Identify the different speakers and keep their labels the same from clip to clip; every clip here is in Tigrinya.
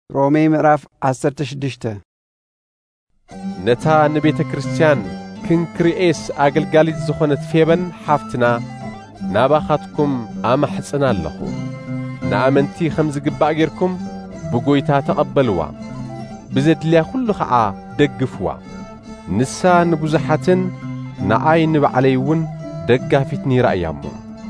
Speaker 1: ሮሜ ምዕራፍ 16
Speaker 2: ነታ ንቤተ ክርስቲያን ክንክሪኤስ አገልጋሊት ዝኾነት ፌበን ሓፍትና ናባኻትኩም ኣማሕፅና ኣለኹ። ንኣመንቲ ከም ዝግባእ ጌርኩም ብጎይታ ተቐበልዋ፣ ብዘድልያ ኩሉ ኸዓ ደግፍዋ። ንሳ ንብዙሓትን ንዓይ ንባዕለይ እውን ደጋፊት ነይራ እያ እሞ።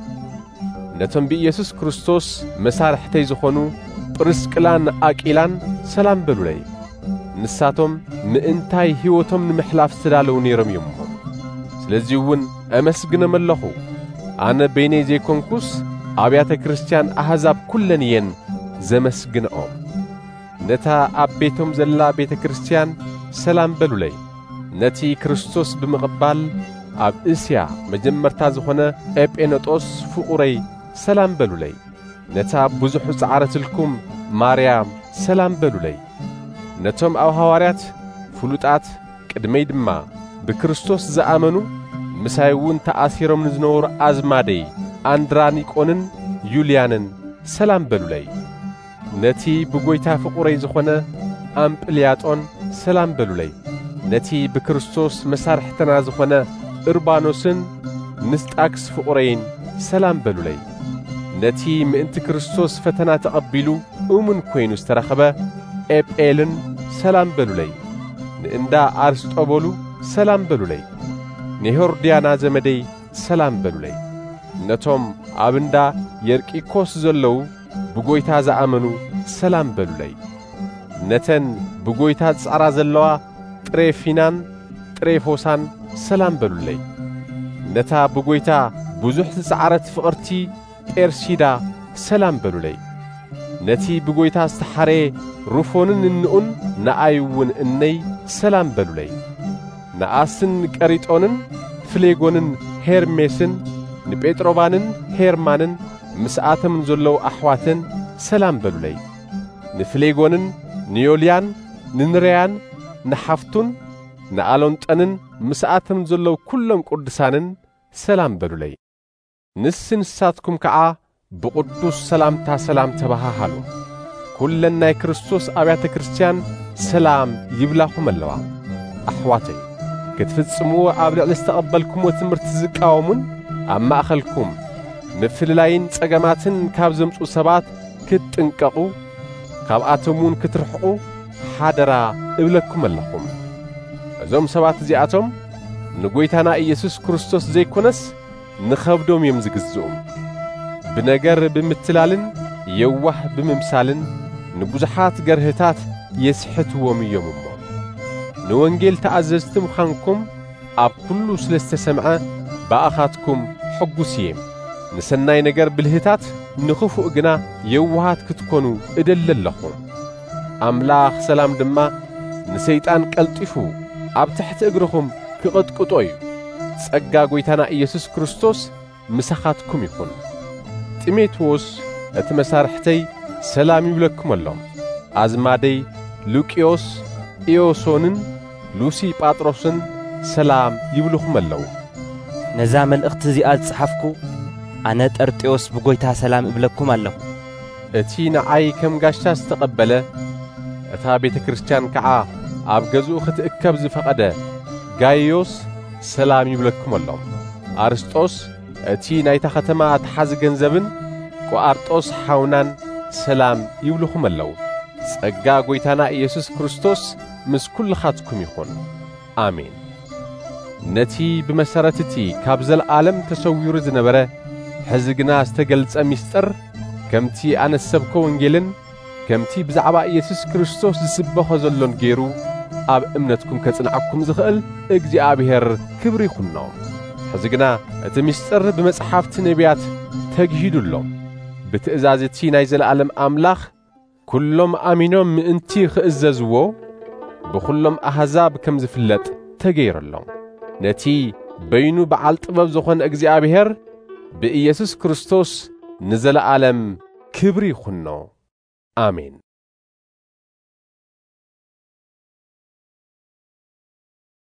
Speaker 2: ነቶም ብኢየሱስ ክርስቶስ መሳርሕተይ ዝኾኑ ጵርስቅላን አቂላን ሰላም በሉለይ። ንሳቶም ምእንታይ ሕይወቶም ንምሕላፍ ዝተዳለዉ ነይሮም እዮም እሞ። ስለዚ እውን ኣመስግኖም ኣለኹ። ኣነ በይነይ ዘይኮንኩስ ኣብያተ ክርስቲያን ኣሕዛብ ኩለን እየን ዘመስግንኦም። ነታ ኣብ ቤቶም ዘላ ቤተ ክርስቲያን ሰላም በሉለይ። ነቲ ክርስቶስ ብምቕባል ኣብ እስያ መጀመርታ ዝኾነ ኤጴነጦስ ፍቑረይ ሰላም በሉለይ። ነታ ብዙሕ ፃዕረትልኩም ማርያም ሰላም በሉለይ። ነቶም ኣብ ሐዋርያት ፍሉጣት ቅድመይ ድማ ብክርስቶስ ዝኣመኑ ምሳይ እውን ተኣሲሮም ንዝነበሩ ኣዝማደይ አንድራኒቆንን ዩልያንን ሰላም በሉለይ። ነቲ ብጎይታ ፍቑረይ ዝኾነ ኣምጵልያጦን ሰላም በሉለይ። ነቲ ብክርስቶስ መሳርሕተና ዝኾነ እርባኖስን ንስጣክስ ፍቑረይን ሰላም በሉለይ። ነቲ ምእንቲ ክርስቶስ ፈተና ተቐቢሉ እሙን ኮይኑ ዝተረኸበ ኤጴልን ሰላም በሉለይ። ንእንዳ አርስጦቦሉ ሰላም በሉለይ። ንሄሮድያና ዘመደይ ሰላም በሉለይ። ነቶም ኣብ እንዳ የርቂኮስ ዘለዉ ብጎይታ ዝኣመኑ ሰላም በሉለይ። ነተን ብጎይታ ዝጸራ ዘለዋ ጥሬፊናን ጥሬፎሳን ሰላም በሉለይ። ነታ ብጎይታ ብዙሕ ዝጸዓረት ፍቕርቲ ጴርሲዳ ሰላም በሉለይ። ነቲ ብጎይታ ዝተሓረየ ሩፎንን እንኡን ንኣይ እውን እነይ ሰላም በሉለይ። ንኣስን ቀሪጦንን ፍሌጎንን ሄርሜስን ንጴጥሮባንን ሄርማንን ምስኣቶም ዘለዉ ኣሕዋትን ሰላም በሉለይ። ንፍሌጎንን ንዮልያን ንንርያን ንሓፍቱን ንኣሎንጠንን ምስኣቶም ዘለዉ ኩሎም ቅዱሳንን ሰላም በሉለይ። ንስንሳትኩም ከዓ ብቅዱስ ሰላምታ ሰላም ተባሃሃሉ። ኩለን ናይ ክርስቶስ ኣብያተ ክርስቲያን ሰላም ይብላኹም ኣለዋ። ኣሕዋተይ ክትፍጽምዎ ኣብ ልዕሊ ዝተቐበልኩምዎ ትምህርቲ ዝቃወሙን ኣብ ማእኸልኩም ምፍልላይን ጸገማትን ካብ ዘምፁ ሰባት ክትጥንቀቑ ካብኣቶም እውን ክትርሕቑ ሓደራ እብለኩም ኣለኹም። እዞም ሰባት እዚኣቶም ንጎይታና ኢየሱስ ክርስቶስ ዘይኮነስ ንኸብዶም እዮም ዝግዝኡም። ብነገር ብምትላልን የዋህ ብምምሳልን ንብዙሓት ገርህታት የስሕትዎም እዮም እሞ። ንወንጌል ተኣዘዝቲ ምዃንኩም ኣብ ኩሉ ስለ ዝተሰምዐ በኣኻትኩም ሕጉስ እየ። ንሰናይ ነገር ብልህታት ንኽፉእ ግና የዋሃት ክትኮኑ እደሊ ኣለኹ። ኣምላኽ ሰላም ድማ ንሰይጣን ቀልጢፉ ኣብ ትሕቲ እግርኹም ክቕጥቅጦ እዩ። ጸጋ ጐይታና ኢየሱስ ክርስቶስ ምሳኻትኩም ይኹን። ጢሞቴዎስ እቲ መሳርሕተይ ሰላም ይብለኩም ኣሎም። ኣዝማደይ ሉቅዮስ ኢዮሶንን ሉሲ ጳጥሮስን ሰላም ይብልኹም ኣለዉ።
Speaker 3: ነዛ መልእኽቲ እዚኣ ዝጽሓፍኩ ኣነ ጠርጤዎስ ብጎይታ ሰላም እብለኩም ኣለኹ።
Speaker 2: እቲ ንዓይ ከም ጋሻ ዝተቐበለ እታ ቤተ ክርስቲያን ከዓ ኣብ ገዝኡ ክትእከብ ዝፈቐደ ጋይዮስ ሰላም ይብለኩም ኣሎም። አርስጦስ እቲ ናይታ ኸተማ ኣትሓዚ ገንዘብን ቋርጦስ ሓውናን ሰላም ይብልኹም ኣለዉ። ጸጋ ጐይታና ኢየሱስ ክርስቶስ ምስ ኩልኻትኩም ይኹን። ኣሜን። ነቲ ብመሰረት እቲ ካብ ዘለዓለም ተሰዊሩ ዝነበረ ሕዚ ግና ዝተገልጸ ምስጢር ከምቲ ኣነ ሰብኮ ወንጌልን ከምቲ ብዛዕባ ኢየሱስ ክርስቶስ ዝስበኾ ዘሎን ገይሩ ኣብ እምነትኩም ከጽንዓኩም ዝኽእል እግዚኣብሔር ክብሪ ይኹኖ። ሕዚ ግና እቲ ምስጢር ብመጽሓፍቲ ነቢያት ተግሂዱሎም ብትእዛዝ እቲ ናይ ዘለዓለም ኣምላኽ ኩሎም ኣሚኖም ምእንቲ ክእዘዝዎ ብኹሎም ኣሕዛብ ከም ዝፍለጥ ተገይረሎም። ነቲ በይኑ በዓል ጥበብ ዝኾነ እግዚኣብሔር ብኢየሱስ ክርስቶስ ንዘለዓለም ክብሪ ይኹኖ። ኣሜን።